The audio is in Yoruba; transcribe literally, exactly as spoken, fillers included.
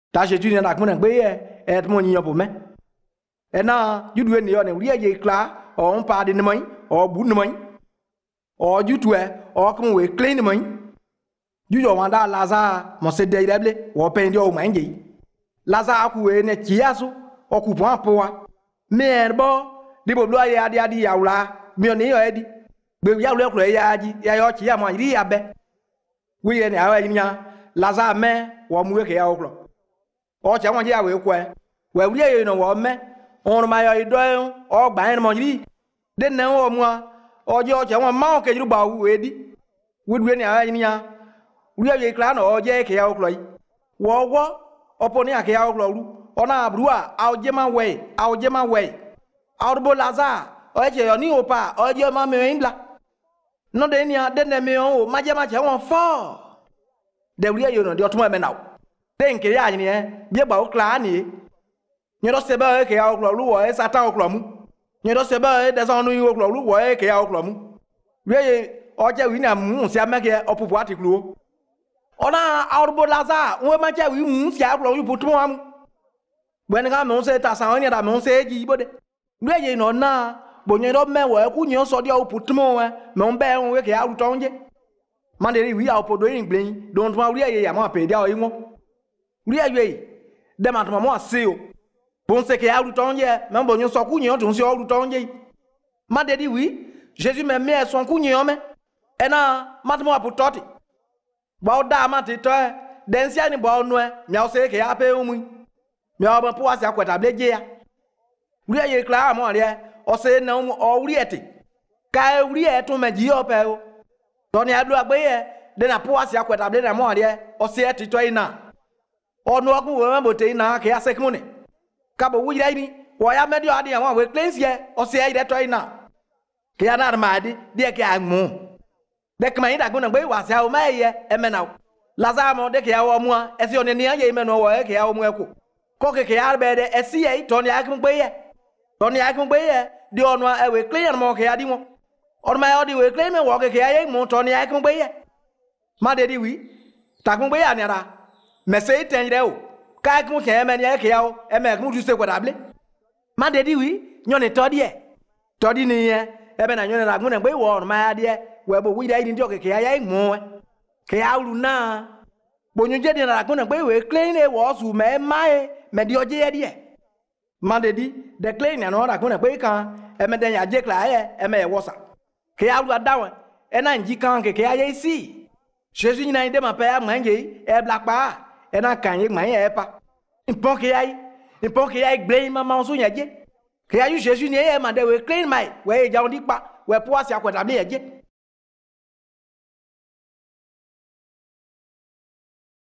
ta Jésus ne la kun ngbe ye et mo nyi yopo me ena judu ni yo ne ri ye kla on pa de nman o bu nman o jutu e o kum we clean nman ju yo wanda Lazare mo se de ireble wo pe ndi o manje Lazare ku we ne chiasu o ku po apoa me erbo di bo lo ya di adi ya ula mi o ni yo edi gbe ya lo kuro ya aji ya yo chi ya mo ri ya be wi ye ni awa nya Lazare me wo mu we ke ya okro o che won je ya we kwe we wi ye no wo me on ma yo ido o gba en mo ri de na wo mu o je o che won ma o ke ju ba wu we di wi du ni awa nya wi ye kla no o je ke ya okro yi wo wo opo ni ake ya okro ru ona abruwa a o je ma we a o je ma we Arbo Lazare o je yo ni opa o je ma me indla no de ni a de ne me o ma je ma che won fo de wi ye no de otuma me nawo de nke ya ni e bi gba o kla ni ni do se ba ke ya oklo lu wo e satan oklo mu ni do se ba e de so nu oklo lu wo e ke ya oklo mu wi ye o je wi na mu si ameke opupu atiklu ona Arbo Lazare we ma je wi mu si oklo yu putu am gbe ni ka me se ta san ni da me se ji bode wi ye no na bo ni do me wo ku ni so de o putu mo we me be we ke ya ru tonje man de wi a opodo yin gblin don tuma wi ye ya ma pe dia o yin wi ye de ma tuma mo ase o bon se ke ya ru tonje me bo ni so ku ni o tun se o ru tonje man de di wi Jésus me me son ku ni o me e na ma tuma pu toti ba o da ma ti to e den sia ni bo nu e mi o se ke ya pe o mu mi o bo pu ase akweta bleje ya wi ye kla mo re o se na o wi eti ka wi e tun me ji o pe o Tony adu agbe ye de na po asia kweta ble na mo ade o se eti to ina onu ogun we mo te ina ke ase kmu ne ka bo wujira ni wo ya medio ade won we cleanse ye o se ide to ina ke ya na ma ade de ke amu de ke ma ida gbo na gbe wa sia o ma ye emena Lazare mo de ke ya wo mu a ese oni ni ye me no wo ke ya wo mu eko ko ke ke ya be de esi ye Tony akmu gbe ye Tony akmu gbe ye de onu e we clean mo ke ya di mo or my odi we claim me work ke aye mo Tony ak mo gbe ye ma de di wi ta mo gbe ya ni ara me se ten re o ka ak mo ke me ni ke ya o e me ak mo ju se kwada ble ma de di wi nyo ni to die to di ni ye e be na nyo na gbo na gbe wo ma de we bo wi dai ni ke ke aye mo ke ya ru na bo nyu je di na gbo na gbe we claim e wo su me mai me di oje ye die ma de di de claim na no ra gbo na gbe kan e me den ya je kla ye e me ye wo sa ke ya lu adawe ena nji kan ke ke aye si Jésus ni na ide ma pa manje e black pa ena kan ye man ye pa impon ke aye impon ke aye gbe ma ma so nyaje ke ayu Jésus ni e ma de we clean my we ja odi pa we po asia kweta bi ye